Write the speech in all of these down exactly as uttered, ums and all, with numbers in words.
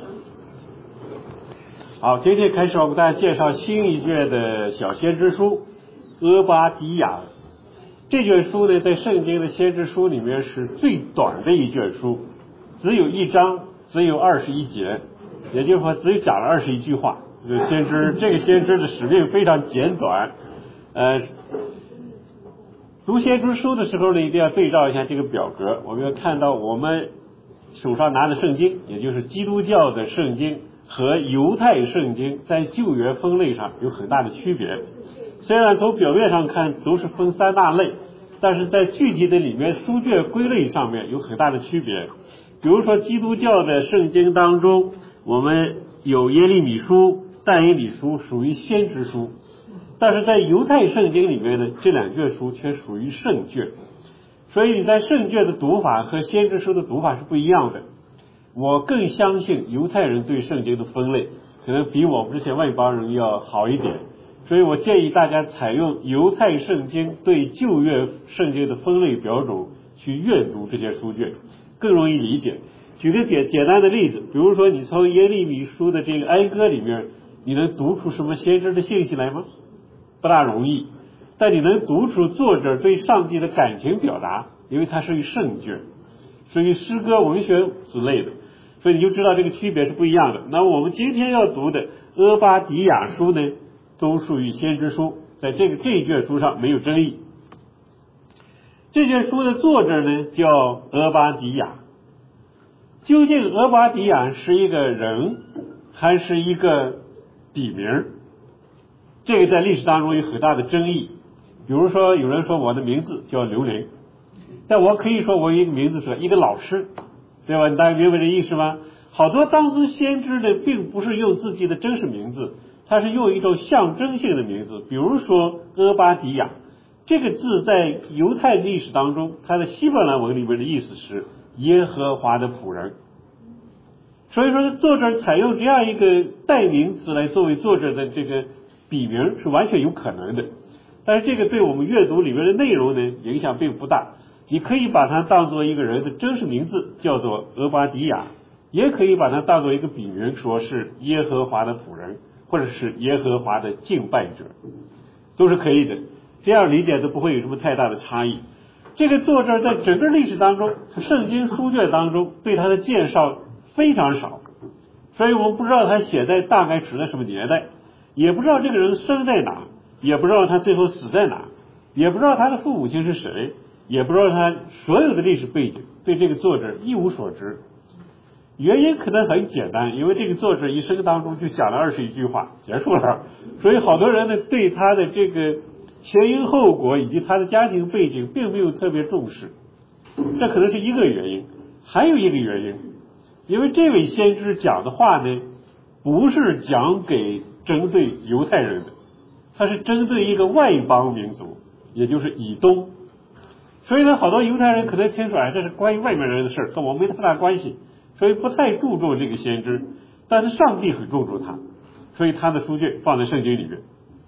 好，今天开始我给大家介绍新一卷的小先知书《俄巴底亚》。这卷书呢，在圣经的先知书里面是最短的一卷书，只有一章，只有二十一节，也就是说只有讲了二十一句话。这个先知，这个先知的使命非常简短。呃，读先知书的时候呢，一定要对照一下这个表格。我们要看到我们手上拿的圣经，也就是基督教的圣经和犹太圣经在救援分类上有很大的区别。虽然从表面上看都是分三大类，但是在具体的里面书卷归类上面有很大的区别。比如说基督教的圣经当中，我们有耶利米书、但以理书属于先知书，但是在犹太圣经里面呢，这两卷书却属于圣卷。所以你在圣卷的读法和先知书的读法是不一样的。我更相信犹太人对圣经的分类可能比我们这些外邦人要好一点，所以我建议大家采用犹太圣经对旧约圣经的分类标准去阅读这些书卷，更容易理解。举个简简单的例子，比如说你从耶利米书的这个哀歌里面，你能读出什么先知的信息来吗？不大容易。但你能读出作者对上帝的感情表达，因为它属于圣卷，属于诗歌文学之类的，所以你就知道这个区别是不一样的。那我们今天要读的俄巴底亚书呢，都属于先知书，在这个这一卷书上没有争议。这卷书的作者呢叫俄巴底亚。究竟俄巴底亚是一个人还是一个笔名？这个在历史当中有很大的争议。比如说有人说我的名字叫刘伶，但我可以说我有一个名字是一个老师，对吧？你大家明白这意思吗？好多当时先知呢并不是用自己的真实名字，他是用一种象征性的名字。比如说俄巴底亚这个字在犹太历史当中，它的希伯来文里面的意思是耶和华的仆人，所以说作者采用这样一个代名词来作为作者的这个笔名是完全有可能的。但是这个对我们阅读里面的内容呢影响并不大。你可以把它当做一个人的真实名字叫做俄巴底亚，也可以把它当做一个笔名，说是耶和华的仆人，或者是耶和华的敬拜者，都是可以的。这样理解都不会有什么太大的差异。这个作者在整个历史当中，圣经书卷当中对他的介绍非常少，所以我们不知道他写在大概指的什么年代，也不知道这个人生在哪，也不知道他最后死在哪，也不知道他的父母亲是谁，也不知道他所有的历史背景，对这个作者一无所知。原因可能很简单，因为这个作者一生当中就讲了二十一句话结束了，所以好多人呢对他的这个前因后果以及他的家庭背景并没有特别重视，这可能是一个原因。还有一个原因，因为这位先知讲的话呢不是讲给针对犹太人的，他是针对一个外邦民族，也就是以东。所以呢好多犹太人可能听出来这是关于外面人的事，跟我没太大关系，所以不太注重这个先知。但是上帝很注重他，所以他的书卷放在圣经里面。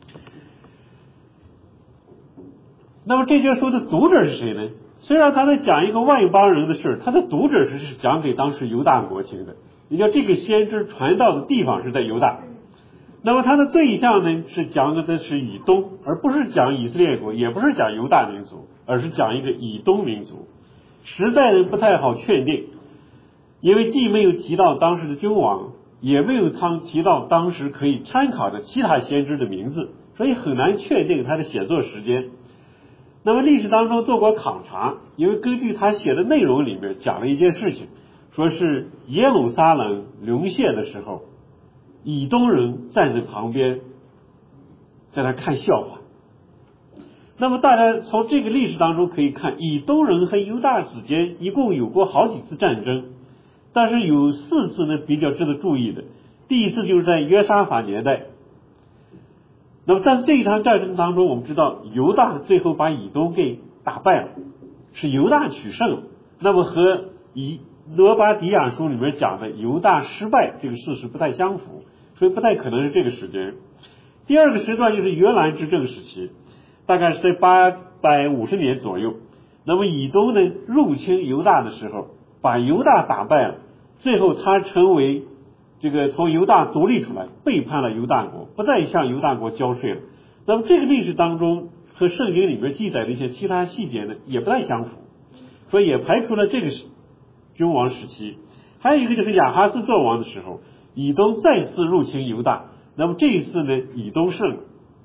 那么这卷书的读者是谁呢？虽然他在讲一个外邦人的事，他的读者是讲给当时犹大国情的，也叫这个先知传道的地方是在犹大。那么他的对象呢是讲的是以东，而不是讲以色列国，也不是讲犹大民族，而是讲一个以东民族。时代呢不太好确定，因为既没有提到当时的君王，也没有提到当时可以参考的其他先知的名字，所以很难确定他的写作时间。那么历史当中做过考察，因为根据他写的内容里面讲了一件事情，说是耶路撒冷沦陷的时候，以东人站在旁边在那看笑话。那么大家从这个历史当中可以看，以东人和犹大之间一共有过好几次战争，但是有四次呢比较值得注意的。第一次就是在约沙法年代，那么在这一场战争当中，我们知道犹大最后把以东给打败了，是犹大取胜了。那么和以俄巴底亚书里面讲的犹大失败这个事实不太相符，所以不太可能是这个时间。第二个时段就是约兰执政时期，大概是在八百五十年左右。那么以东呢入侵犹大的时候，把犹大打败了，最后他成为这个从犹大独立出来，背叛了犹大国，不再向犹大国交税了。那么这个历史当中和圣经里面记载的一些其他细节呢，也不太相符，所以也排除了这个君王时期。还有一个就是亚哈斯做王的时候，以东再次入侵犹大，那么这一次呢，以东胜，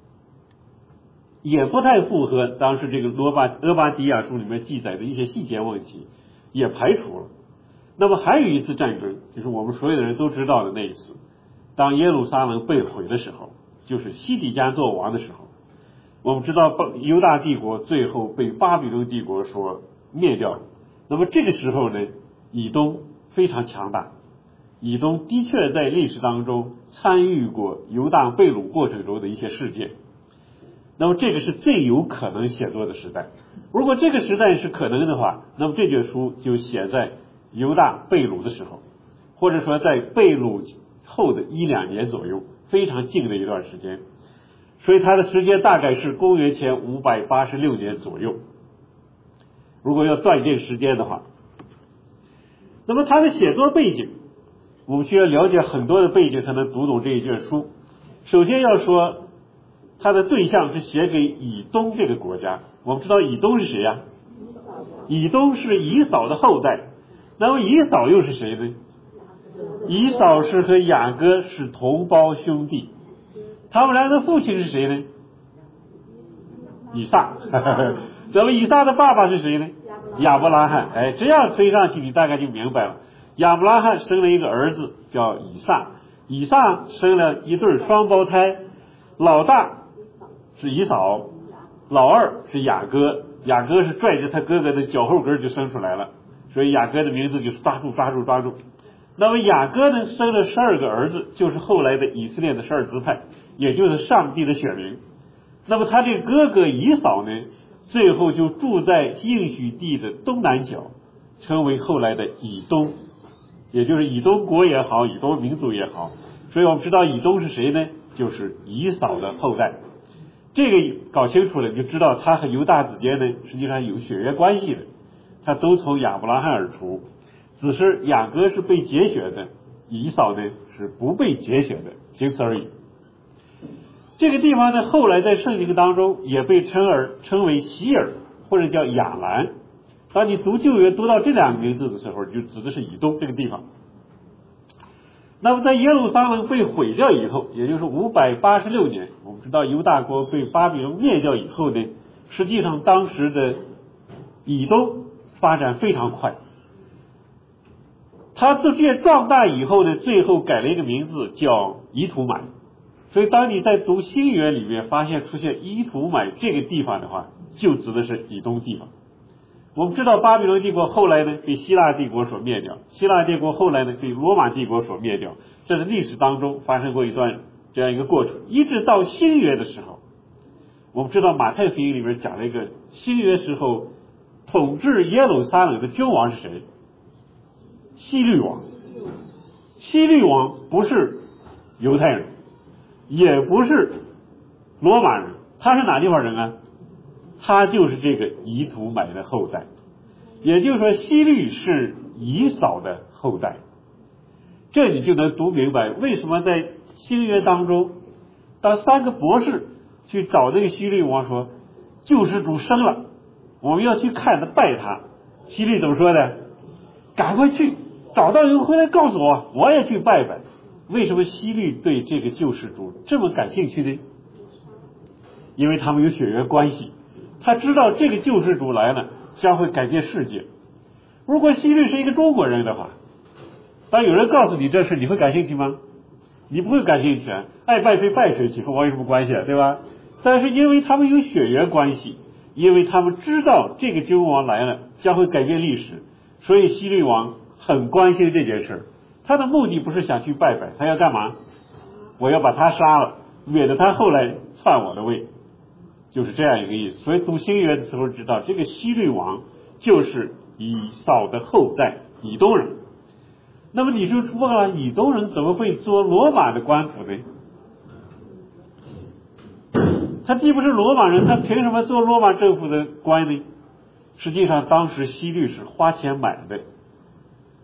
也不太符合当时这个罗巴俄巴底亚书里面记载的一些细节问题，也排除了。那么还有一次战争，就是我们所有的人都知道的那一次，当耶路撒冷被毁的时候，就是西底家做王的时候，我们知道犹大帝国最后被巴比伦帝国所灭掉。那么这个时候呢，以东非常强大，以东的确在历史当中参与过犹大被掳过程中的一些事件。那么这个是最有可能写作的时代。如果这个时代是可能的话，那么这卷书就写在犹大被掳的时候，或者说在被掳后的一两年左右，非常近的一段时间。所以它的时间大概是公元前五百八十六年左右。如果要断定时间的话，那么它的写作背景，我们需要了解很多的背景才能读懂这一卷书。首先要说它的对象是写给以东这个国家。我们知道以东是谁呀？以东是以扫的后代。那么以扫又是谁呢？以扫是和雅各是同胞兄弟，他们俩的父亲是谁呢？以撒。那么以撒的爸爸是谁呢？亚伯拉罕。哎，这样推上去你大概就明白了。亚伯拉罕生了一个儿子叫以撒，以撒生了一对双胞胎，老大是以扫，老二是雅各，雅各是拽着他哥哥的脚后跟就生出来了，所以雅各的名字就是抓住抓住抓住。那么雅各呢，生了十二个儿子，就是后来的以色列的十二支派，也就是上帝的选民。那么他这个哥哥以扫呢，最后就住在应许地的东南角，成为后来的以东，也就是以东国也好，以东民族也好。所以我们知道以东是谁呢？就是以扫的后代。这个搞清楚了，你就知道他和犹大之间呢，实际上有血缘关系的，他都从亚伯拉罕而出。只是雅各是被节选的，以扫呢是不被节选的，仅此而已。这个地方呢，后来在圣经当中也被称而称为希尔，或者叫亚兰。当你读旧约读到这两个名字的时候，就指的是以东这个地方。那么在耶路撒冷被毁掉以后，也就是五百八十六年，我们知道犹大国被巴比伦灭掉以后呢，实际上当时的以东发展非常快。他逐渐壮大以后呢，最后改了一个名字叫以土买。所以当你在读新约里面发现出现以土买这个地方的话，就指的是以东地方。我们知道巴比伦帝国后来呢被希腊帝国所灭掉，希腊帝国后来呢被罗马帝国所灭掉，这是历史当中发生过一段这样一个过程。一直到新约的时候，我们知道马太福音里面讲了一个新约时候统治耶路撒冷的君王是谁？希律王。希律王不是犹太人，也不是罗马人，他是哪地方人啊？他就是这个以土买的后代，也就是说希律是以扫的后代。这你就能读明白为什么在新约当中，当三个博士去找这个希律王说救世主生了，我们要去看他拜他，希律怎么说的？赶快去，找到人回来告诉我，我也去拜拜。为什么希律对这个救世主这么感兴趣呢？因为他们有血缘关系，他知道这个救世主来了将会改变世界。如果希律是一个中国人的话，当有人告诉你这事，你会感兴趣吗？你不会感兴趣啊，爱拜谁拜谁去，和我有什么关系啊，对吧？但是因为他们有血缘关系，因为他们知道这个君王来了将会改变历史，所以希律王很关心这件事。他的目的不是想去拜拜，他要干嘛？我要把他杀了，免得他后来篡我的位，就是这样一个意思。所以读新约的时候知道，这个希律王就是以扫的后代，以东人。那么你就说了，以东人怎么会做罗马的官府呢？他既不是罗马人，他凭什么做罗马政府的官呢？实际上当时希律是花钱买的，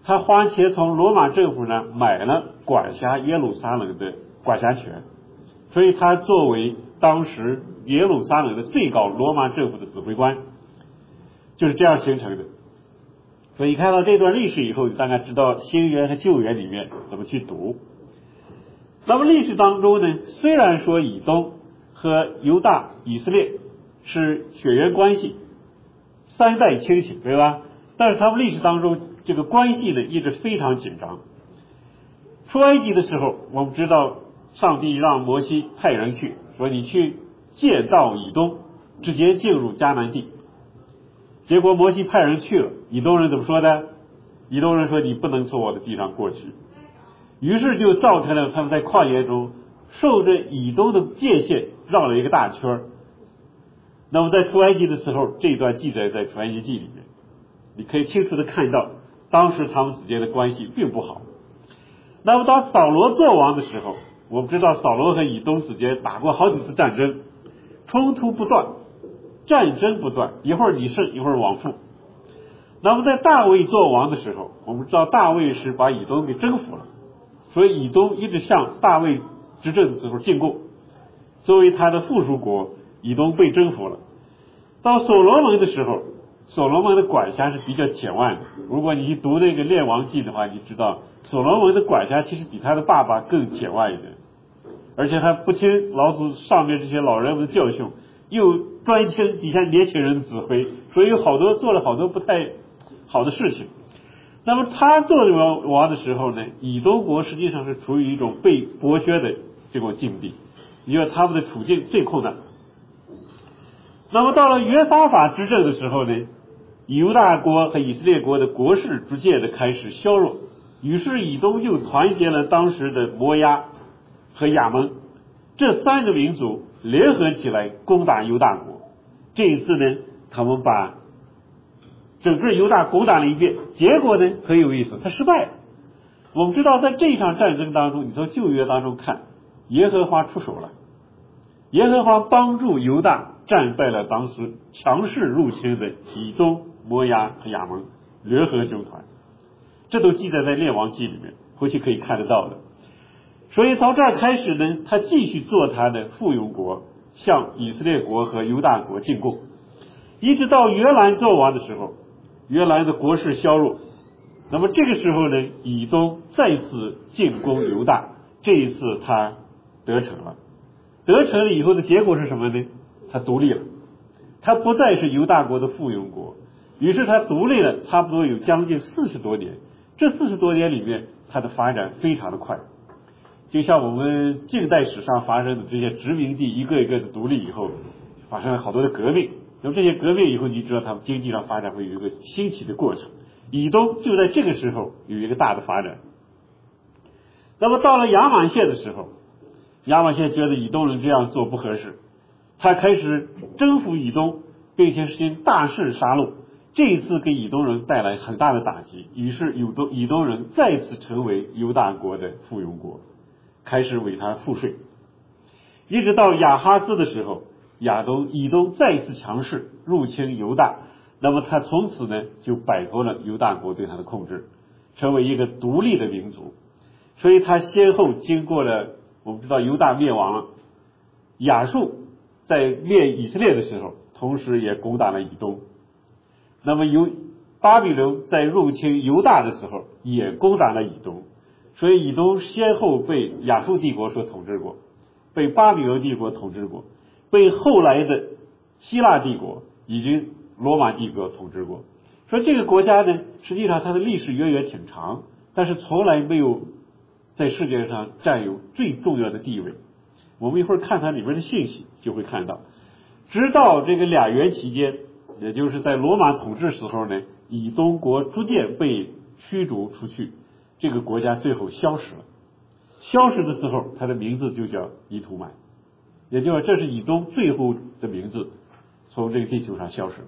他花钱从罗马政府呢买了管辖耶路撒冷的管辖权，所以他作为当时耶路撒冷的最高罗马政府的指挥官，就是这样形成的。所以看到这段历史以后，大概知道新约和旧约里面怎么去读。那么历史当中呢，虽然说以东和犹大、以色列是血缘关系，三代亲戚，对吧？但是他们历史当中这个关系呢一直非常紧张。出埃及的时候，我们知道上帝让摩西派人去，说你去见到以东，直接进入迦南地。结果摩西派人去了，以东人怎么说的？以东人说你不能从我的地上过去，于是就造成了他们在旷野中受着以东的界限绕了一个大圈。那么在出埃及的时候，这一段记载在出埃及记里面，你可以清楚的看到当时他们之间的关系并不好。那么当扫罗做王的时候，我们知道扫罗和以东之间打过好几次战争，冲突不断，战争不断，一会儿你胜一会儿往复。那么在大卫做王的时候，我们知道大卫是把以东给征服了，所以以东一直向大卫执政的时候进贡，作为他的附属国，以东被征服了。到所罗门的时候，所罗门的管辖是比较浅外的。如果你去读那个列王记的话，你知道所罗门的管辖其实比他的爸爸更浅外一点，而且他不听老祖上面这些老人们的教训，又专听底下年轻人的指挥，所以有好多做了好多不太好的事情。那么他做王王的时候呢，以东国实际上是处于一种被剥削的这种境地，因为他们的处境最困难。那么到了约沙法执政的时候呢，犹大国和以色列国的国势逐渐的开始削弱，于是以东就团结了当时的摩押和亚门这三个民族联合起来攻打犹大国。这一次呢，他们把整个犹大攻打了一遍，结果呢很有意思，他失败了。我们知道在这场战争当中，你从旧约当中看，耶和华出手了，耶和华帮助犹大战败了当时强势入侵的以东、摩押和亚门联合军团，这都记载在列王记里面，回去可以看得到的。所以从这儿开始呢，他继续做他的附庸国，向以色列国和犹大国进贡，一直到约兰做王的时候，约兰的国势削弱。那么这个时候呢，以东再次进攻犹大，这一次他得逞了。得逞了以后的结果是什么呢？他独立了，他不再是犹大国的附庸国，于是他独立了差不多有将近四十多年。这四十多年里面，他的发展非常的快，就像我们近代史上发生的这些殖民地一个一个的独立以后，发生了好多的革命。那么这些革命以后，你知道他们经济上发展会有一个兴起的过程。以东就在这个时候有一个大的发展。那么到了亚玛谢的时候，亚玛谢觉得以东人这样做不合适，他开始征服以东，并且实行大肆杀戮。这一次给以东人带来很大的打击，于是以东以东人再次成为犹大国的附庸国，开始为他赋税。一直到亚哈斯的时候，亚东以东再次强势入侵犹大，那么他从此呢就摆脱了犹大国对他的控制，成为一个独立的民族。所以他先后经过了，我们知道犹大灭亡了，亚述在灭以色列的时候，同时也攻打了以东。那么犹巴比伦在入侵犹大的时候，也攻打了以东。所以以东先后被亚述帝国所统治过，被巴比伦帝国统治过，被后来的希腊帝国以及罗马帝国统治过。所以这个国家呢，实际上它的历史渊源挺长，但是从来没有在世界上占有最重要的地位。我们一会儿看它里面的信息就会看到，直到这个两元期间，也就是在罗马统治时候呢，以东国逐渐被驱逐出去，这个国家最后消失了。消失的时候，它的名字就叫以土满，也就是这是以东最后的名字，从这个地球上消失了。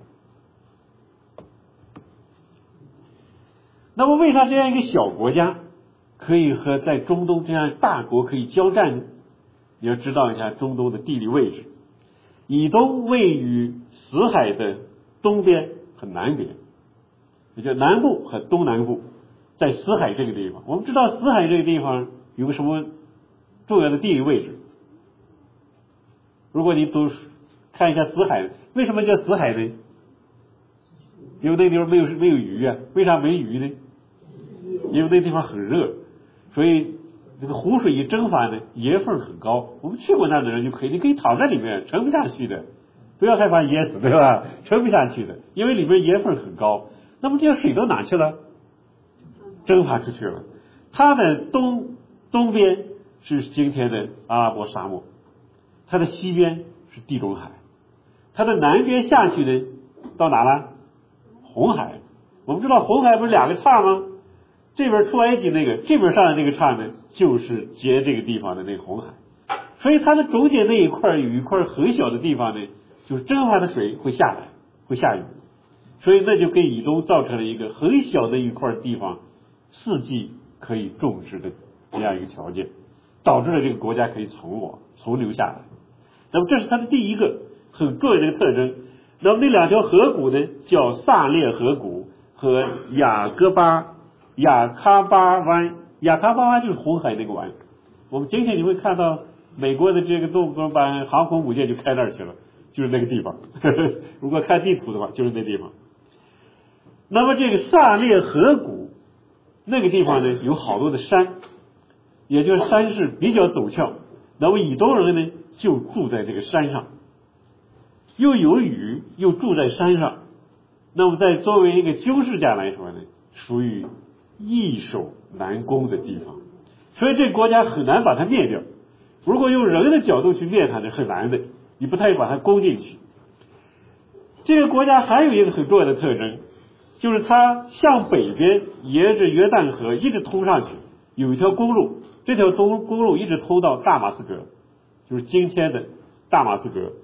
那么为啥这样一个小国家可以和在中东这样大国可以交战呢？你要知道一下中东的地理位置，以东位于死海的东边和南边，也就南部和东南部。 在死海这个地方。我们知道死海这个地方有个什么重要的地理位置？如果你都看一下死海，为什么叫死海呢？因为那地方没有没有鱼啊，为啥没鱼呢？因为那地方很热，所以这个湖水一蒸发呢，盐分很高。我们去过那的人就可以，你可以躺在里面，沉不下去的，不要害怕噎死，对吧？沉不下去的，因为里面盐分很高。那么这些水都哪去了？蒸发出去了。它的东东边是今天的阿拉伯沙漠，它的西边是地中海，它的南边下去呢，到哪了？红海。我们知道红海不是两个岔吗？这边出埃及那个，这边上的那个岔呢，就是接这个地方的那个红海。所以它的中间那一块有一块很小的地方呢，就是蒸发的水会下来，会下雨，所以那就给以东造成了一个很小的一块地方，四季可以种植的这样一个条件，导致了这个国家可以存活存留下来。那么这是它的第一个很重要的一个特征。那么那两条河谷呢，叫萨列河谷和雅各巴雅喀巴湾。雅喀巴湾就是红海那个湾。我们今天你会看到美国的这个动物班航空母舰就开那儿去了，就是那个地方。如果看地图的话，就是那地方。那么这个萨列河谷那个地方呢，有好多的山，也就是山势比较陡峭。那么以东人呢，就住在这个山上，又有雨，又住在山上。那么在作为一个军事家来说呢，属于易守难攻的地方，所以这个国家很难把它灭掉。如果用人的角度去灭它呢，很难的，你不太把它攻进去。这个国家还有一个很重要的特征，就是它向北边沿着约旦河一直通上去，有一条公路，这条东公路一直通到大马士革，就是今天的大马士革。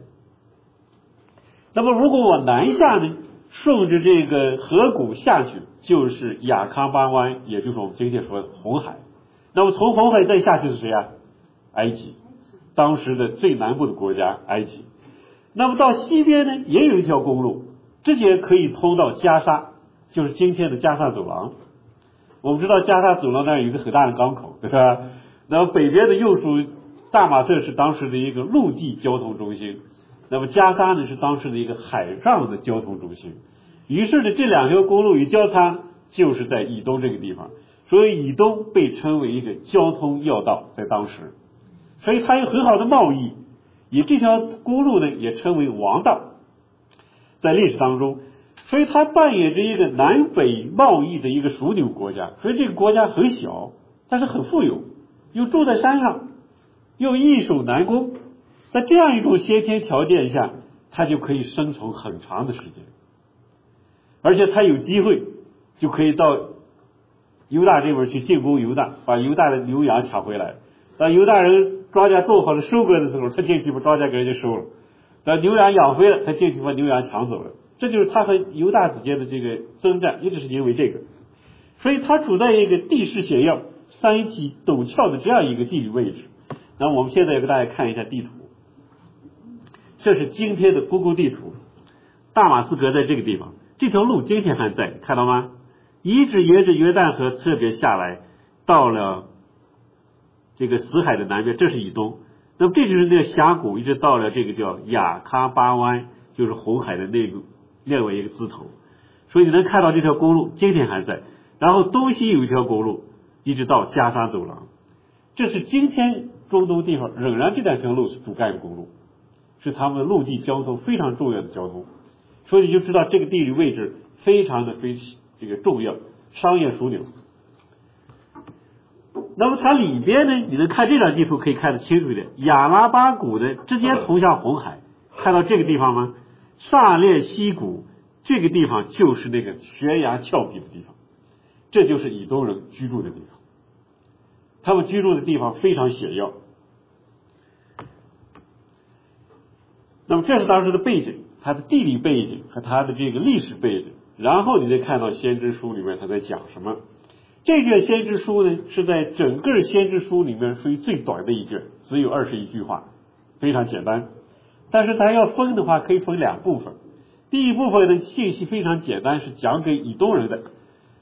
那么如果往南下呢，顺着这个河谷下去，就是雅喀巴湾，也就是我们今天说的红海。那么从红海再下去是谁啊？埃及，当时的最南部的国家埃及。那么到西边呢，也有一条公路，直接可以通到加沙，就是今天的加沙走廊。我们知道加沙走廊那儿有一个很大的港口，对吧？那么北边的又属大马色是当时的一个陆地交通中心，那么加沙呢是当时的一个海上的交通中心。于是呢，这两条公路一交叉，就是在以东这个地方，所以以东被称为一个交通要道，在当时，所以它有很好的贸易，以这条公路呢也称为王道，在历史当中，所以它扮演着一个南北贸易的一个枢纽国家。所以这个国家很小，但是很富有，又住在山上，又易守难攻，在这样一种先天条件下，它就可以生存很长的时间，而且它有机会就可以到犹大这边去进攻犹大，把犹大的牛羊抢回来。当犹大人庄稼种好了收割的时候，他进去把庄稼给人家收了；当牛羊养肥了，他进去把牛羊抢走了。这就是他和犹大之间的这个征战，一直是因为这个。所以他处在一个地势险要、山体陡峭的这样一个地理位置。那我们现在也给大家看一下地图，这是今天的 Google 地图，大马士革在这个地方，这条路今天还在，看到吗？一直沿着约旦河侧边下来，到了这个死海的南边，这是以东。那么这就是那个峡谷，一直到了这个叫雅喀巴湾，就是红海的那个另外一个支头。所以你能看到这条公路今天还在，然后东西有一条公路一直到加沙走廊。这是今天中东地方仍然这两条路是主干公路，是他们陆地交通非常重要的交通。所以你就知道这个地理位置非常的非这个重要，商业枢纽。那么它里边呢，你能看这张地图可以看得清楚一点，亚拉巴谷呢直接通向红海，看到这个地方吗？萨列西谷这个地方就是那个悬崖峭壁的地方，这就是以东人居住的地方。他们居住的地方非常险要。那么这是当时的背景，它的地理背景和它的这个历史背景。然后你再看到先知书里面他在讲什么。这卷先知书呢，是在整个先知书里面属于最短的一卷，只有二十一句话，非常简单。但是它要分的话，可以分两部分。第一部分的信息非常简单，是讲给以东人的，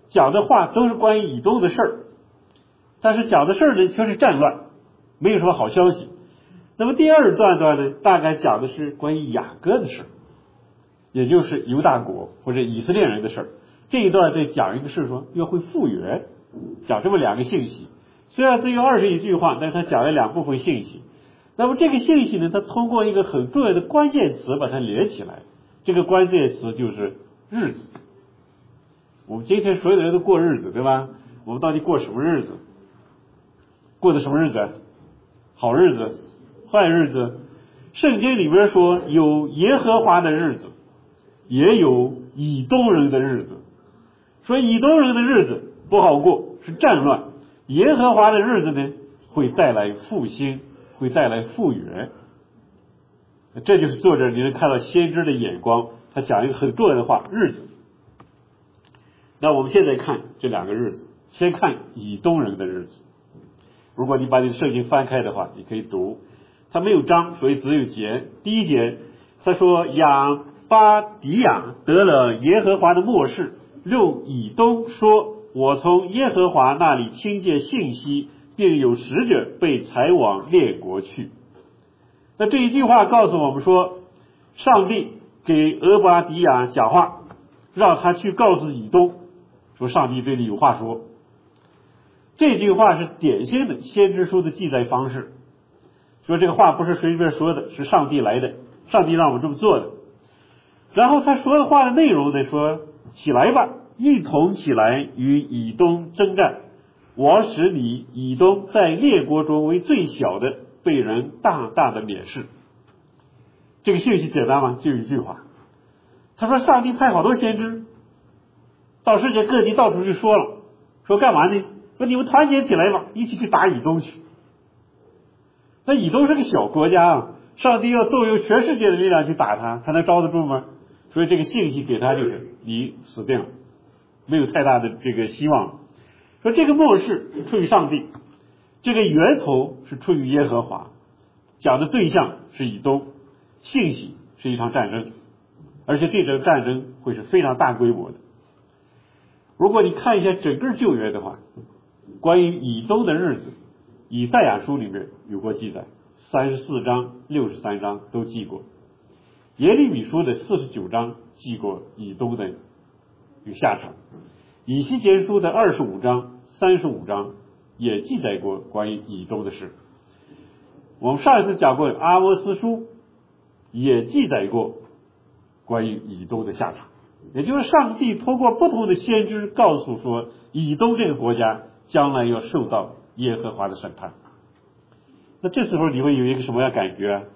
讲的话都是关于以东的事儿，但是讲的事儿呢却是战乱，没有什么好消息。那么第二段段呢，大概讲的是关于雅各的事儿，也就是犹大国或者以色列人的事儿。这一段在讲一个事，说约会复原，讲这么两个信息。虽然只有二十一句话，但是他讲了两部分信息。那么这个信息呢，他通过一个很重要的关键词把它连起来，这个关键词就是日子。我们今天所有的人都过日子，对吧？我们到底过什么日子？过的什么日子？好日子、坏日子？圣经里边说有耶和华的日子，也有以东人的日子。说以东人的日子不好过，是战乱；耶和华的日子呢，会带来复兴，会带来复原。这就是作者你能看到先知的眼光，他讲一个很重要的话，日子。那我们现在看这两个日子，先看以东人的日子。如果你把你的圣经翻开的话，你可以读，它没有章，所以只有节。第一节他说，亚巴迪亚得了耶和华的默示，用以东说，我从耶和华那里听见信息，并有使者被裁往列国去。那这一句话告诉我们说，上帝给俄巴迪亚讲话，让他去告诉以东，说上帝对你有话说。这句话是典型的先知书的记载方式，说这个话不是随便说的，是上帝来的，上帝让我们这么做的。然后他说的话的内容呢，说起来吧，一同起来与以东征战，我使你以东在列国中为最小的，被人大大的藐视。这个信息简单吗？就一句话。他说上帝派好多先知到世界各地到处去说了，说干嘛呢？说你们团结起来吧，一起去打以东去。那以东是个小国家啊，上帝要动用全世界的力量去打他，他能招得住吗？所以这个信息给他就是你死定了，没有太大的这个希望。说这个默示出于上帝，这个源头是出于耶和华，讲的对象是以东，信息是一场战争，而且这场战争会是非常大规模的。如果你看一下整个旧约的话，关于以东的日子，以赛亚书里面有过记载，三十四章、六十三章都记过。耶利米书的四十九章记过以东的有下场，以西结书的二十五章、三十五章也记载过关于以东的事。我们上一次讲过阿摩斯书，也记载过关于以东的下场。也就是上帝通过不同的先知告诉说，以东这个国家将来要受到耶和华的审判。那这时候你会有一个什么样感觉啊？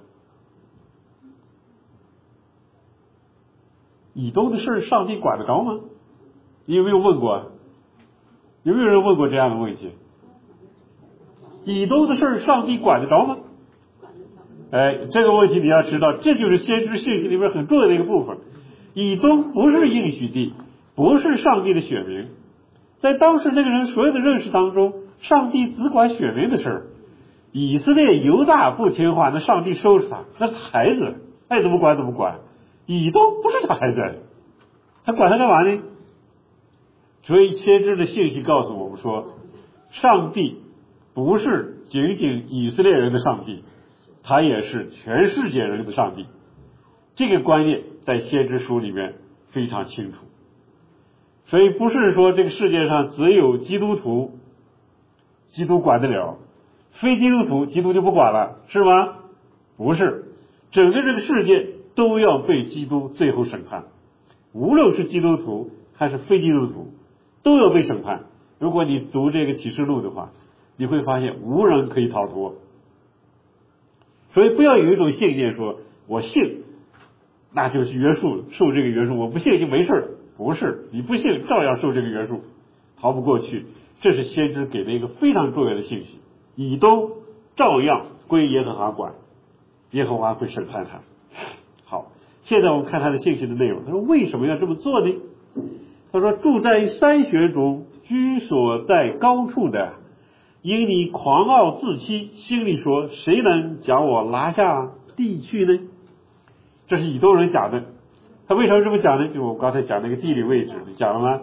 以东的事儿上帝管得着吗？你有没有问过？有没有人问过这样的问题？以东的事儿上帝管得着吗？哎，这个问题你要知道，这就是先知信息里面很重要的一个部分。以东不是应许地，不是上帝的选民。在当时那个人所有的认识当中，上帝只管选民的事儿。以色列犹大不听话，那上帝收拾他，那是孩子，爱怎么管怎么管。以东不是他孩子，他管他干嘛呢？所以先知的信息告诉我们说，上帝不是仅仅以色列人的上帝，他也是全世界人的上帝。这个观念在先知书里面非常清楚。所以不是说这个世界上只有基督徒基督管得了，非基督徒基督就不管了，是吗？不是，整个这个世界都要被基督最后审判，无论是基督徒还是非基督徒都要被审判。如果你读这个启示录的话，你会发现无人可以逃脱。所以不要有一种信念说我信那就是约束，受这个约束，我不信就没事了。不是，你不信照样受这个约束，逃不过去。这是先知给的一个非常重要的信息，以东照样归耶和华管，耶和华会审判他。好，现在我们看他的信息的内容。他说为什么要这么做呢？他说住在山穴中，居所在高处的，因你狂傲自欺，心里说谁能将我拿下地去呢？这是以东人讲的。他为什么这么讲呢？就我刚才讲那个地理位置，你讲了吗？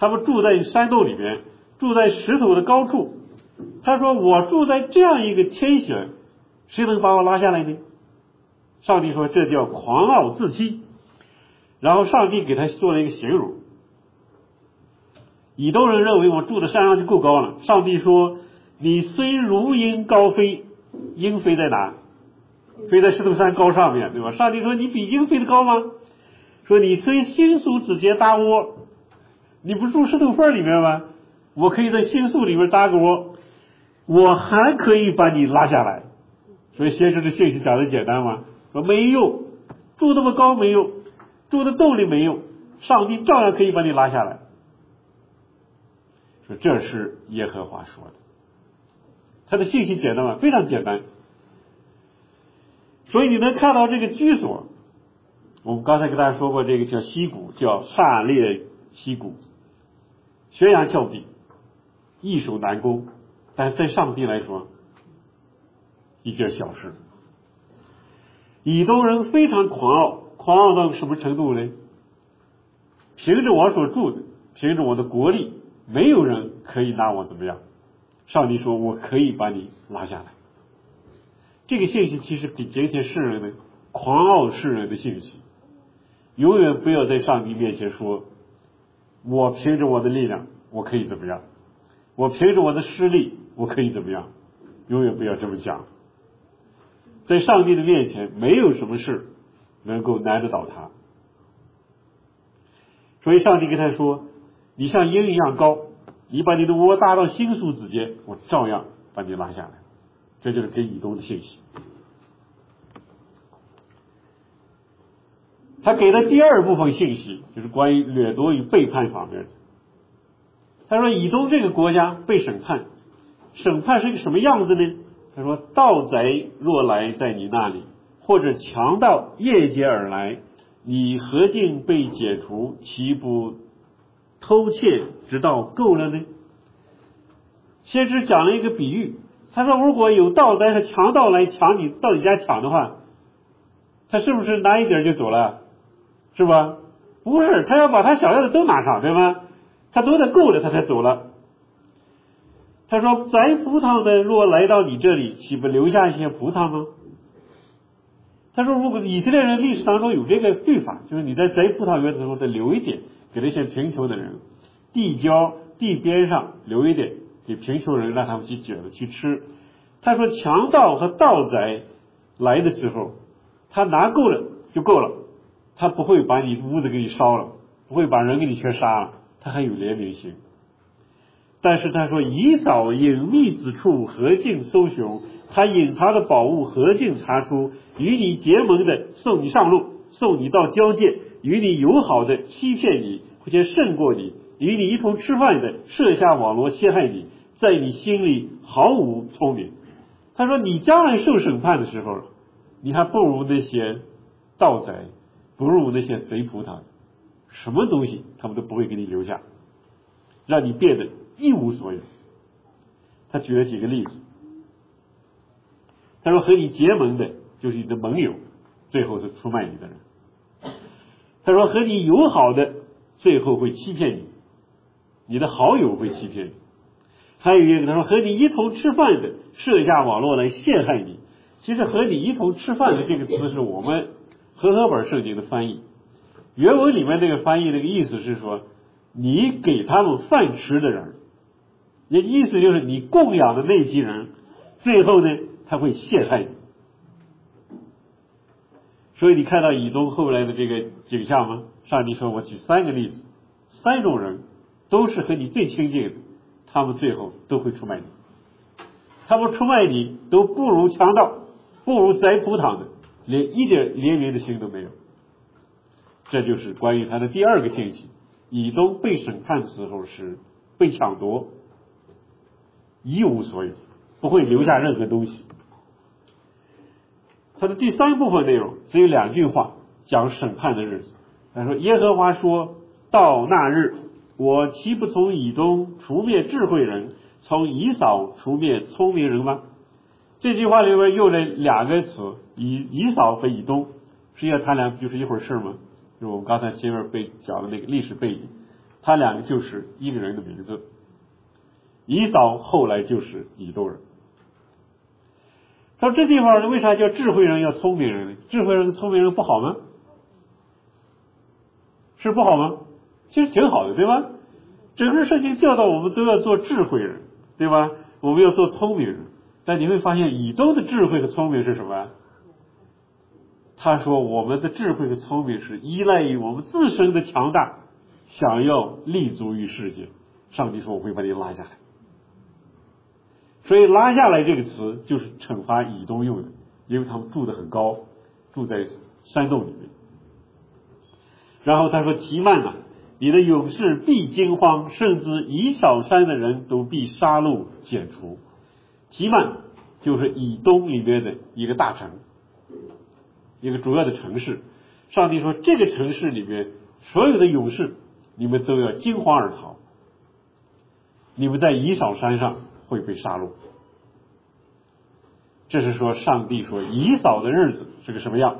他们住在山洞里面，住在石头的高处。他说我住在这样一个天险，谁能把我拉下来呢？上帝说这叫狂傲自欺。然后上帝给他做了一个形容，以东人认为我住的山上就够高了，上帝说你虽如鹰高飞，鹰飞在哪？飞在石头山高上面，对吧？上帝说你比鹰飞得高吗？说你虽星宿子结搭窝，你不住石头缝里面吗？我可以在星宿里面搭个窝，我还可以把你拉下来。所以先知的信息讲的简单吗？说没用，住那么高没用，住在洞里没用，上帝照样可以把你拉下来。说这是耶和华说的，他的信息简单吗？非常简单。所以你能看到这个居所，我们刚才跟大家说过，这个叫溪谷，叫萨列溪谷，悬崖峭壁，易守难攻，但是在上帝来说一件小事。以东人非常狂傲，狂傲到什么程度呢？凭着我所住的，凭着我的国力，没有人可以拿我怎么样。上帝说我可以把你拉下来。这个信息其实给今天世人的狂傲世人的信息。永远不要在上帝面前说我凭着我的力量我可以怎么样，我凭着我的实力我可以怎么样，永远不要这么讲。在上帝的面前没有什么事能够难得倒他。所以上帝跟他说你像鹰一样高，你把你的窝搭到星宿子间，我照样把你拉下来。这就是给以东的信息。他给的第二部分信息就是关于掠夺与背叛方面的。他说以东这个国家被审判，审判是一个什么样子呢？他说盗贼若来在你那里，或者强盗夜间而来，你何竟被解除，岂不偷窃直到够了呢？先知讲了一个比喻，他说如果有盗贼和强盗来抢你，到你家抢的话，他是不是拿一点就走了？是吧？不是，他要把他想要的都拿上，对吗？他都得够了他才走了。他说摘葡萄的若来到你这里，岂不留下一些葡萄吗？他说如果以色列人历史当中有这个律法，就是你在摘葡萄园的时候得留一点给那些贫穷的人，地郊地边上留一点给贫穷人，让他们去捡了去吃。他说强盗和盗贼来的时候，他拿够了就够了，他不会把你屋子给你烧了，不会把人给你全杀了，他还有怜悯心。但是他说以扫隐秘之处何竟搜寻，他隐藏的宝物何竟查出，与你结盟的送你上路，送你到交界，与你友好的欺骗你，或者胜过你，与你一同吃饭的设下网罗陷害你，在你心里毫无聪明。他说你将来受审判的时候，你还不如那些盗贼，不如那些贼葡萄，什么东西他们都不会给你留下，让你变得一无所有。他举了几个例子，他说和你结盟的就是你的盟友，最后是出卖你的人。他说和你友好的最后会欺骗你，你的好友会欺骗你。还有一个他说和你一同吃饭的设下网络来陷害你。其实和你一同吃饭的这个词是我们和合本圣经的翻译，原文里面这个翻译那个意思是说你给他们饭吃的人，那意思就是你供养的那批人，最后呢他会陷害你。所以你看到以东后来的这个景象吗？上帝说我举三个例子，三种人都是和你最亲近的，他们最后都会出卖你，他们出卖你都不如强盗，不如摘葡萄的，连一点怜悯的心都没有。这就是关于他的第二个信息，以东被审判的时候是被抢夺，一无所有，不会留下任何东西。他的第三部分内容只有两句话，讲审判的日子。他说耶和华说到那日，我岂不从以东除灭智慧人，从以扫除灭聪明人吗？这句话里面用了两个词，以以扫和以东，实际上他俩不就是一回事吗？就是我们刚才前面被讲的那个历史背景。 他两个就是一个人的名字。以扫后来就是以东人。到这地方为啥叫智慧人要聪明人呢？智慧人和聪明人不好吗？是不好吗？其实挺好的，对吧？整个圣经教导我们都要做智慧人，对吧？我们要做聪明人。但你会发现以东的智慧和聪明是什么？他说我们的智慧和聪明是依赖于我们自身的强大，想要立足于世界。上帝说我会把你拉下来。所以拉下来这个词就是惩罚以东用的，因为他们住得很高，住在山洞里面。然后他说提曼啊，你的勇士必惊慌，甚至以扫山的人都必杀戮剪除。提曼就是以东里面的一个大城，一个主要的城市。上帝说这个城市里面所有的勇士你们都要惊慌而逃，你们在以扫山上会被杀戮。这是说上帝说以扫的日子是个什么样。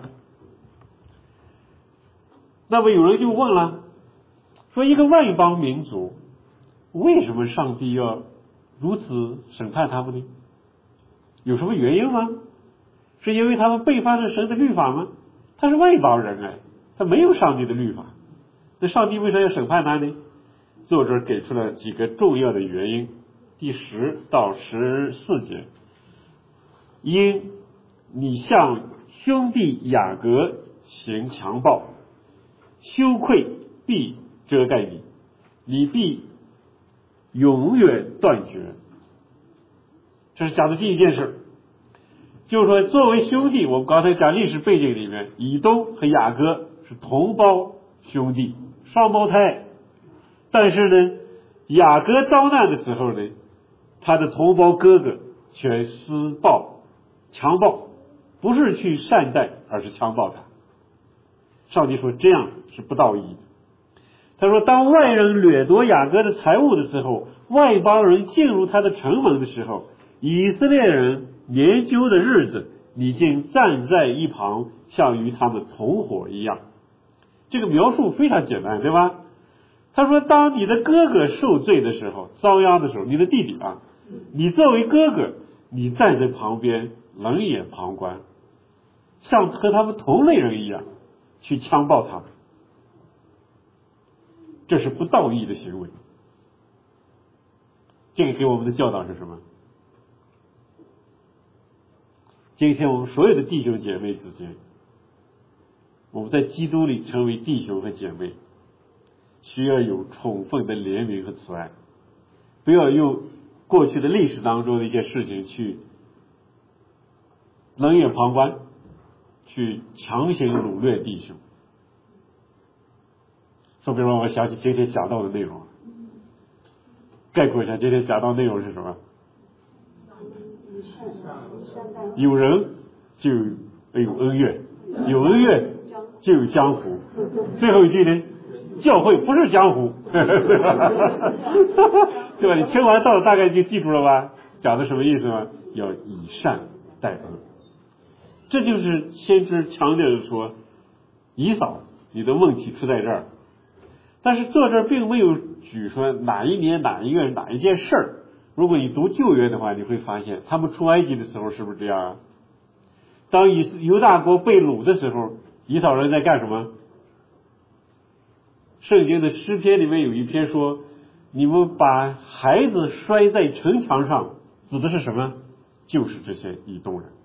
那么有人就问了，说一个外邦民族为什么上帝要如此审判他们呢？有什么原因吗？是因为他们背叛了神的律法吗？他是外邦人哎，他没有上帝的律法，那上帝为啥要审判他呢？作者给出了几个重要的原因。第十到十四节，因你向兄弟雅各行强暴，羞愧必遮盖你，你必永远断绝。这是讲的第一件事，就是说作为兄弟，我们刚才讲历史背景里面，以东和雅各是同胞兄弟，双胞胎。但是呢，雅各遭难的时候呢，他的同胞哥哥却施暴强暴，不是去善待，而是强暴他。上帝说这样是不道义的。他说当外人掠夺雅各的财物的时候，外邦人进入他的城门的时候，以色列人研究的日子，你竟站在一旁，像与他们同伙一样。这个描述非常简单，对吧？他说当你的哥哥受罪的时候，遭殃的时候，你的弟弟啊，你作为哥哥，你站在旁边冷眼旁观，像和他们同类人一样去强暴他们，这是不道义的行为。这个给我们的教导是什么？今天我们所有的弟兄姐妹之间，我们在基督里成为弟兄和姐妹，需要有充分的怜悯和慈爱，不要用过去的历史当中的一些事情去冷眼旁观，去强行掳掠弟兄。说比如说我想起今天讲到的内容，概括一下今天讲到内容是什么？有人就有恩怨，有恩怨就有江湖。最后一句呢，教会不是江湖，对吧？对吧？你听完道大概就记住了吧？讲的什么意思吗？要以善待恶。这就是先知强调的说，以扫你的问题出在这儿。但是作者并没有举说哪一年哪一个哪一件事儿。如果你读旧约的话，你会发现他们出埃及的时候是不是这样啊？当以犹大国被掳的时候，以扫人在干什么？圣经的诗篇里面有一篇说，你们把孩子摔在城墙上，指的是什么？就是这些以东人。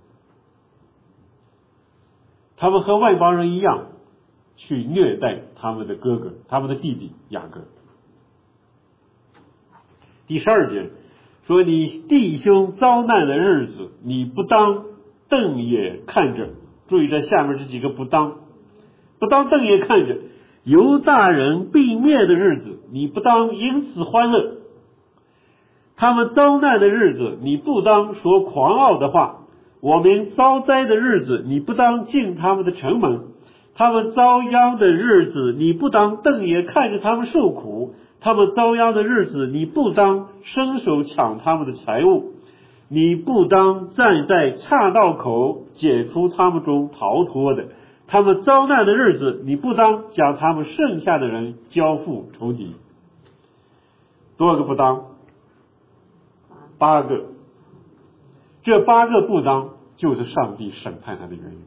他们和外邦人一样去虐待他们的哥哥，他们的弟弟雅各。第十二节说，你弟兄遭难的日子，你不当瞪眼看着。注意这下面这几个不当，不当瞪眼看着。犹大人被灭的日子，你不当因此欢乐。他们遭难的日子，你不当说狂傲的话。我们遭灾的日子，你不当进他们的城门。他们遭殃的日子，你不当瞪眼看着他们受苦。他们遭殃的日子，你不当伸手抢他们的财物。你不当站在岔道口解除他们中逃脱的。他们遭难的日子，你不当将他们剩下的人交付仇敌。 多少个不当？八个。这八个不当就是上帝审判他的原因。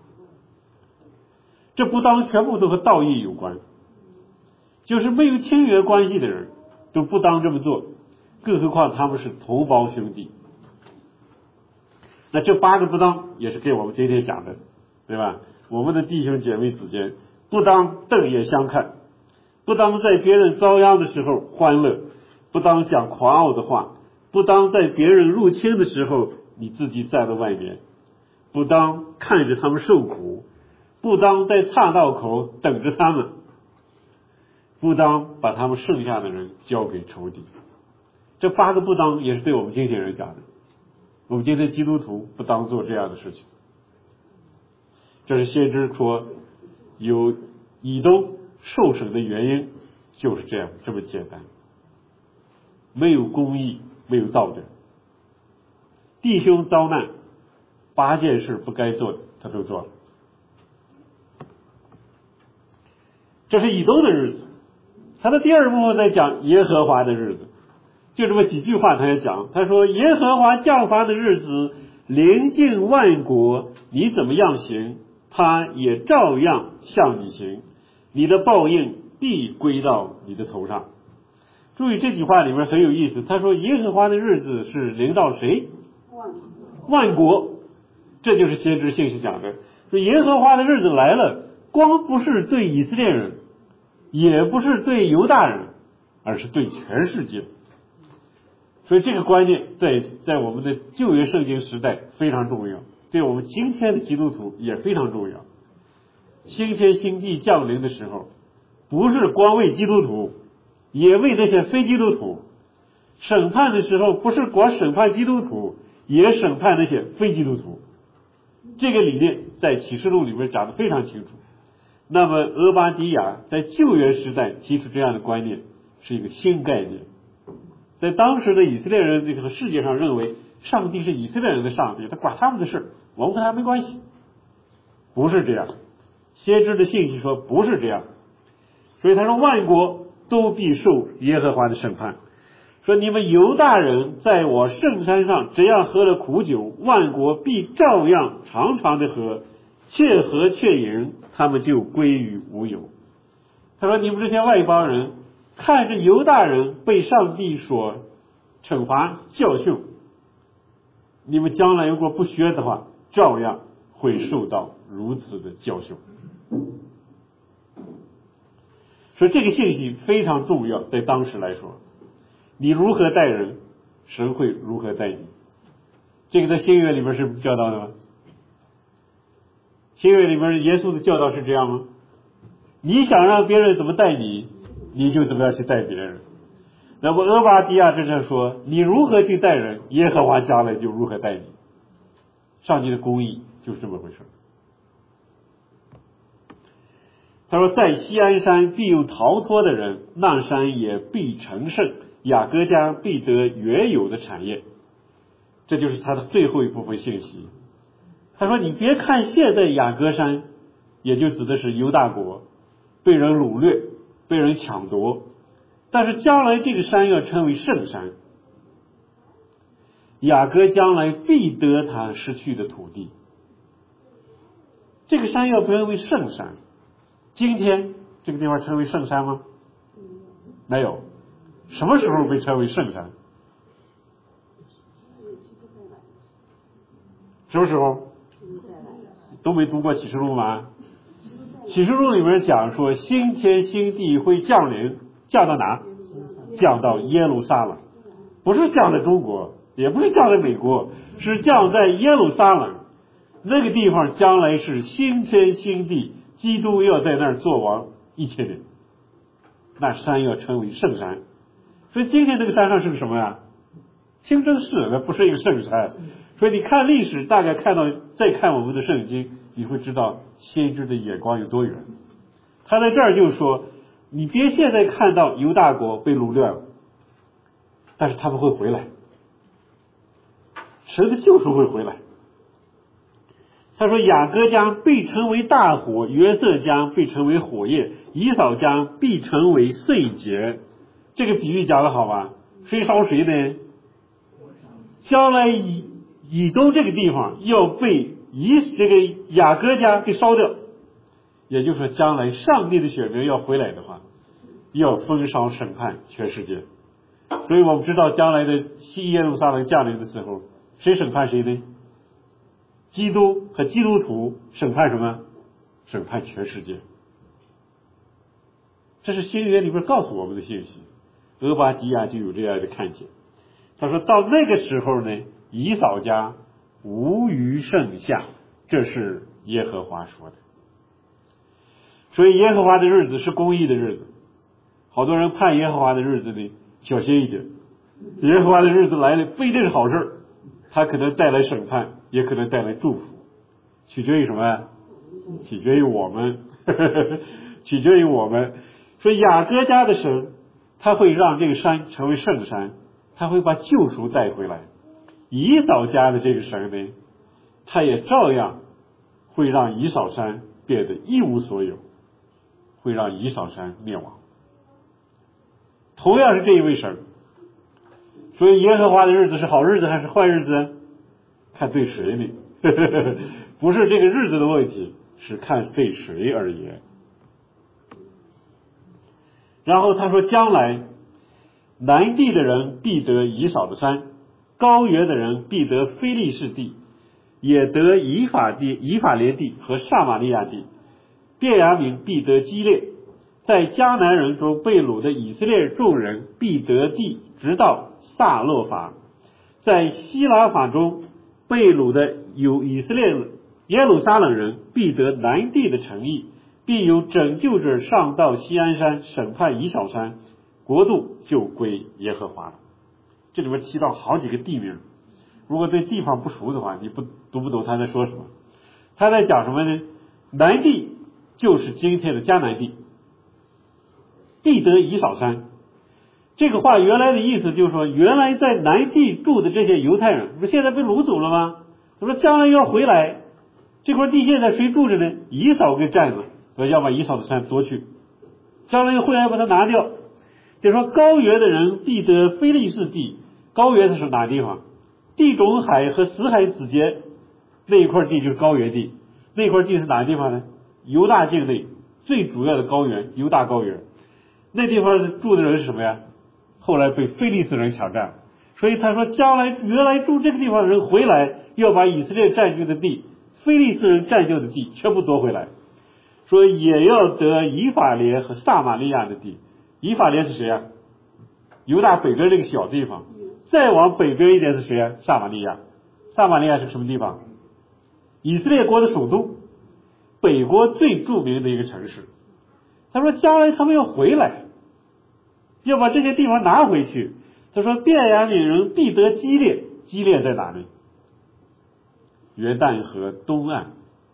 这不当全部都和道义有关，就是没有亲缘关系的人都不当这么做，更何况他们是同胞兄弟。那这八个不当也是给我们今天讲的，对吧？我们的弟兄姐妹之间不当瞪眼相看，不当在别人遭殃的时候欢乐，不当讲狂傲的话，不当在别人入侵的时候你自己站在外面，不当看着他们受苦，不当在岔道口等着他们，不当把他们剩下的人交给仇敌。这八个不当也是对我们今天人讲的，我们今天基督徒不当做这样的事情。这是先知说有以东受审的原因就是这样这么简单，没有公义，没有道德，弟兄遭难，八件事不该做的他都做了。这是以东的日子。他的第二部分在讲耶和华的日子，就这么几句话他也讲。他说耶和华降罚的日子临近万国，你怎么样行，他也照样向你行，你的报应必归到你的头上。注意这句话里面很有意思，他说耶和华的日子是临到谁？万国。这就是先知信息讲的，说耶和华的日子来了，光不是对以色列人，也不是对犹大人，而是对全世界。所以这个观念在在我们的旧约圣经时代非常重要，对我们今天的基督徒也非常重要。新天新地降临的时候，不是光为基督徒，也为那些非基督徒。审判的时候不是光审判基督徒，也审判那些非基督徒。这个理念在启示录里面讲得非常清楚。那么俄巴底亚在旧约时代提出这样的观念是一个新概念。在当时的以色列人这个世界上认为上帝是以色列人的上帝，他管他们的事，我们和他没关系。不是这样，先知的信息说不是这样。所以他说万国都必受耶和华的审判，说你们犹大人在我圣山上只要喝了苦酒，万国必照样常常的喝，且喝且饮，他们就归于无有。他说你们这些外邦人看着犹大人被上帝所惩罚教训，你们将来如果不学的话，照样会受到如此的教训。所以这个信息非常重要，在当时来说，你如何待人，神会如何待你。这个在新约里面是教导的吗？新约里面耶稣的教导是这样吗？你想让别人怎么待你，你就怎么样去待别人。那么俄巴底亚这样说，你如何去待人，耶和华将来就如何待你。上帝的公义就是这么回事。他说在锡安山必有逃脱的人，那山也必成圣，雅各家必得原有的产业。这就是他的最后一部分信息。他说你别看现在雅各山，也就指的是犹大国被人掳掠，被人抢夺，但是将来这个山要成为圣山，雅各将来必得他失去的土地。这个山要成为圣山，今天这个地方成为圣山吗？没有。什么时候被称为圣山？什么时候？都没读过启示录吗？启示录里面讲说新天新地会降临，降到哪？降到耶路撒冷。不是降在中国，也不是降在美国，是降在耶路撒冷。那个地方将来是新天新地，基督要在那儿做王一千年，那山要成为圣山。所以今天这个山上是个什么呀？清真寺，那不是一个圣山。所以你看历史，大概看到再看我们的圣经，你会知道先知的眼光有多远。他在这儿就说，你别现在看到犹大国被掳掠了，但是他们会回来，神的救赎会回来。他说雅各将必成为大火，约瑟将必成为火焰，以扫将必成为碎秸。 这个比喻讲的好吧？谁烧谁呢？将来以以东这个地方要被以这个雅各家给烧掉，也就是说，将来上帝的选民要回来的话，要封烧审判全世界。所以我们知道，将来的新耶路撒冷降临的时候，谁审判谁呢？基督和基督徒审判什么？审判全世界。这是新约里边告诉我们的信息。俄巴底亚就有这样的看见，他说到那个时候呢，以扫家无余剩下，这是耶和华说的。所以耶和华的日子是公义的日子，好多人盼耶和华的日子呢，小心一点。耶和华的日子来了，不一定是好事，它可能带来审判，也可能带来祝福，取决于什么？取决于我们，取决于我们。所以雅各家的神，他会让这个山成为圣山，他会把救赎带回来。以扫家的这个神呢，他也照样会让以扫山变得一无所有，会让以扫山灭亡。同样是这一位神，所以耶和华的日子是好日子还是坏日子？看对谁呢？不是这个日子的问题，是看对谁而言。然后他说，将来南地的人必得以扫的山，高原的人必得非利士地，也得以法地、以法莲地和撒玛利亚地，便雅悯必得基列，在迦南人中被掳的以色列众人必得地，直到撒勒法，在希拉法中被掳的有以色列耶路撒冷人必得南地的城邑，必有拯救者上到锡安山审判以扫山，国度就归耶和华了。这里面提到好几个地名，如果对地方不熟的话，你不读不懂他在说什么。他在讲什么呢？南地就是今天的迦南地，必得以扫山。这个话原来的意思就是说，原来在南地住的这些犹太人，不是现在被掳走了吗？他说将来要回来，这块地现在谁住着呢？以扫给占了，要把以扫的山夺去，将来又回来把它拿掉。就说高原的人必得非利士地，高原是哪地方？地中海和死海之间那一块地就是高原地，那块地是哪个地方呢？犹大境内最主要的高原，犹大高原。那地方住的人是什么呀？后来被非利士人抢占，所以他说将来原来住这个地方的人回来，要把以色列占据的地、非利士人占据的地全部夺回来，说也要得以法莲和撒玛利亚的地。以法莲是谁啊？犹大北边这个小地方，再往北边一点是谁啊？撒玛利亚。撒玛利亚是什么地方？以色列国的首都，北国最著名的一个城市。他说将来他们要回来，要把这些地方拿回去。他说便雅悯人必得基列，基列在哪里？约旦河东岸。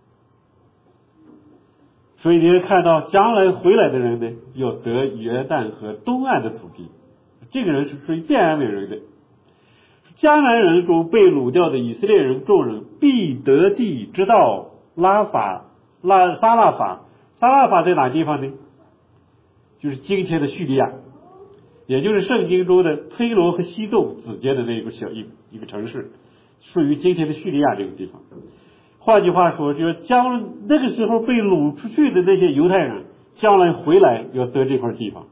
所以你会看到将来回来的人呢，要得约旦河东岸的土地，这个人是属于便雅悯人的。迦南人中被掳掉的以色列人众人必得地，直到拉法拉撒拉法。撒拉法在哪地方呢？就是今天的叙利亚，也就是圣经中的推罗和西顿之间的那个小一一个城市，属于今天的叙利亚这个地方。换句话说，就是将那个时候被掳出去的那些犹太人，将来回来要得这块地方。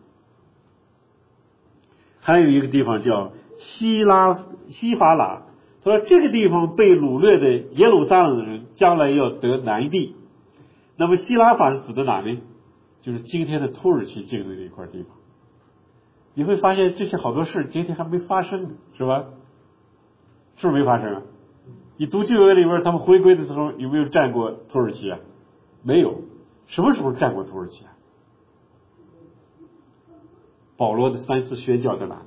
还有一个地方叫希拉西法拉，他说这个地方被掳掠的耶路撒冷的人，将来要得南地。那么希拉法是指的哪里？就是今天的土耳其境内的一块地方。你会发现这些好多事今天还没发生，是吧？是不是没发生啊？你读旧约里边，他们回归的时候有没有占过土耳其啊？没有。什么时候占过土耳其啊？保罗的三次宣教在哪里？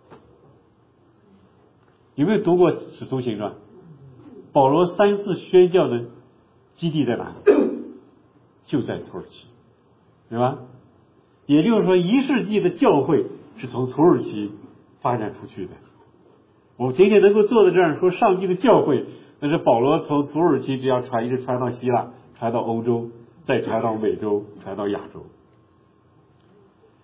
有没有读过《使徒行传》？保罗三次宣教的基地在哪里？就在土耳其，对吧？也就是说，一世纪的教会是从土耳其发展出去的。我们今天能够坐在这儿说上帝的教会，那是保罗从土耳其这样传，一直传到希腊，传到欧洲，再传到美洲，传到亚洲。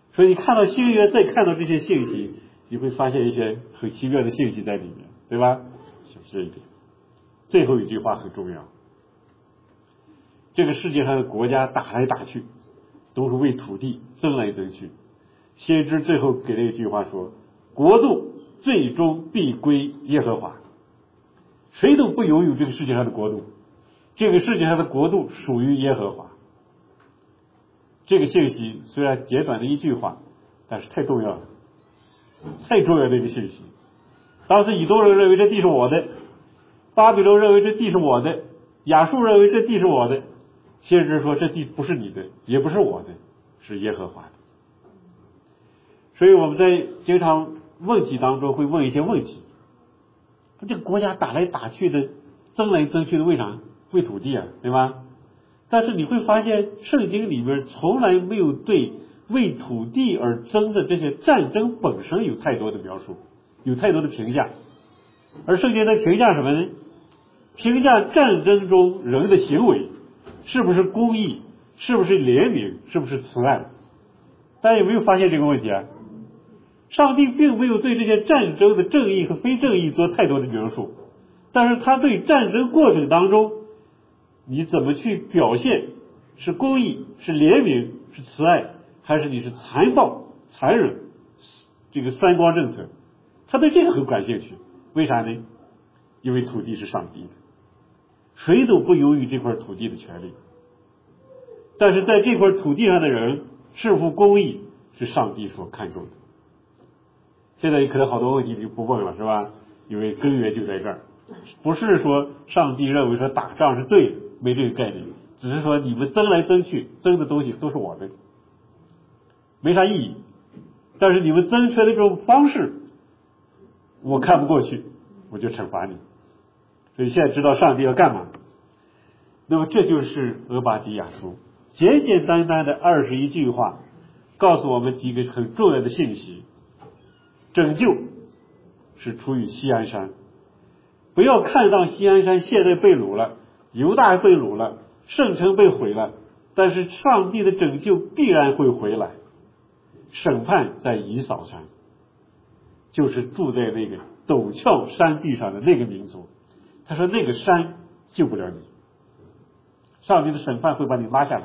所以你看到新约再看到这些信息，你会发现一些很奇妙的信息在里面，对吧？小心一点。最后一句话很重要，这个世界上的国家打来打去都是为土地争来争去，先知最后给了一句话说，国度最终必归耶和华。谁都不拥有这个世界上的国度，这个世界上的国度属于耶和华。这个信息虽然简短的一句话，但是太重要了，太重要的一个信息。当时以东人认为这地是我的，巴比伦认为这地是我的，亚述认为这地是我的，先知说这地不是你的，也不是我的，是耶和华的。所以我们在经常问题当中会问一些问题，这个国家打来打去的，争来争去的，为啥？为土地啊，对吧？但是你会发现圣经里面从来没有对为土地而争的这些战争本身有太多的描述，有太多的评价。而圣经在评价什么呢？评价战争中人的行为是不是公义，是不是怜悯，是不是慈爱。大家有没有发现这个问题啊？上帝并没有对这些战争的正义和非正义做太多的描述，但是他对战争过程当中你怎么去表现，是公义，是怜悯，是慈爱，还是你是残暴残忍，这个三光政策，他对这个很感兴趣。为啥呢？因为土地是上帝的，谁都不拥有这块土地的权利，但是在这块土地上的人是否公义是上帝所看重的。现在可能好多问题就不问了，是吧？因为根源就在这儿，不是说上帝认为说打仗是对的，没这个概念，只是说你们争来争去，争的东西都是我的，没啥意义。但是你们争取的这种方式我看不过去，我就惩罚你。所以现在知道上帝要干嘛。那么这就是俄巴底亚书简简单单的二十一句话，告诉我们几个很重要的信息。拯救是出于锡安山，不要看到锡安山现在被掳了，犹大被掳了，圣城被毁了，但是上帝的拯救必然会回来。审判在以扫山，就是住在那个陡峭山壁上的那个民族。他说那个山救不了你，上帝的审判会把你拉下来。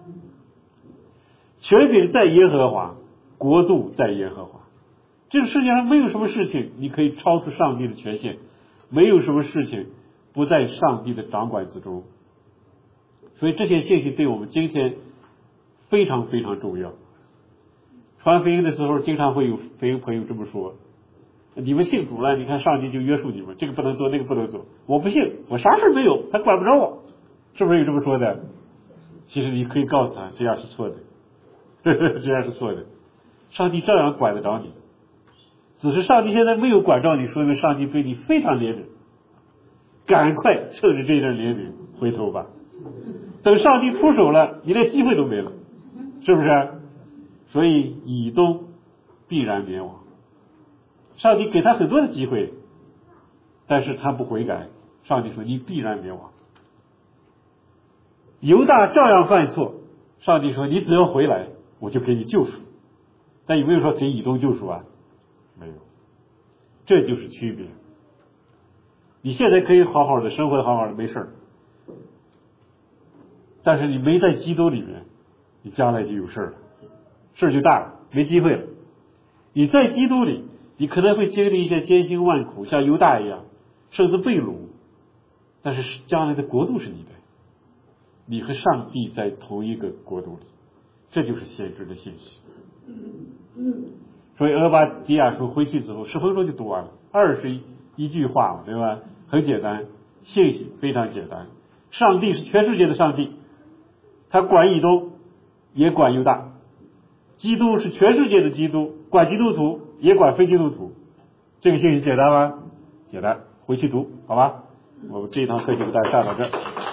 权柄在耶和华，国度在耶和华。这个世界上没有什么事情你可以超出上帝的权限，没有什么事情不在上帝的掌管之中。所以这些信息对我们今天非常非常重要。传福音的时候经常会有福音朋友这么说，你们信主了，你看上帝就约束你们，这个不能做那个不能做。我不信，我啥事没有，他管不着我，是不是有这么说的？其实你可以告诉他这样是错的这样是错的，上帝照样管得着你，只是上帝现在没有管着你，说明上帝对你非常怜悯，赶快趁着这点怜悯回头吧，等上帝出手了你连机会都没了，是不是？所以以东必然灭亡，上帝给他很多的机会，但是他不悔改，上帝说你必然灭亡。犹大照样犯错，上帝说你只要回来我就给你救赎，但有没有说给以东救赎啊？没有。这就是区别。你现在可以好好的生活的好好的没事儿，但是你没在基督里面，你将来就有事儿了，事儿就大了，没机会了。你在基督里，你可能会经历一些艰辛万苦，像犹大一样，甚至被掳，但是将来的国度是你的，你和上帝在同一个国度里，这就是先知的信息。所以俄巴底亚书回去之后十分钟就读完了，二十一句话嘛，对吧？很简单，信息非常简单。上帝是全世界的上帝，他管以东也管犹大，基督是全世界的基督，管基督徒也管非基督徒。这个信息简单吗？简单，回去读好吧。我们这一堂课就给大家上到这儿。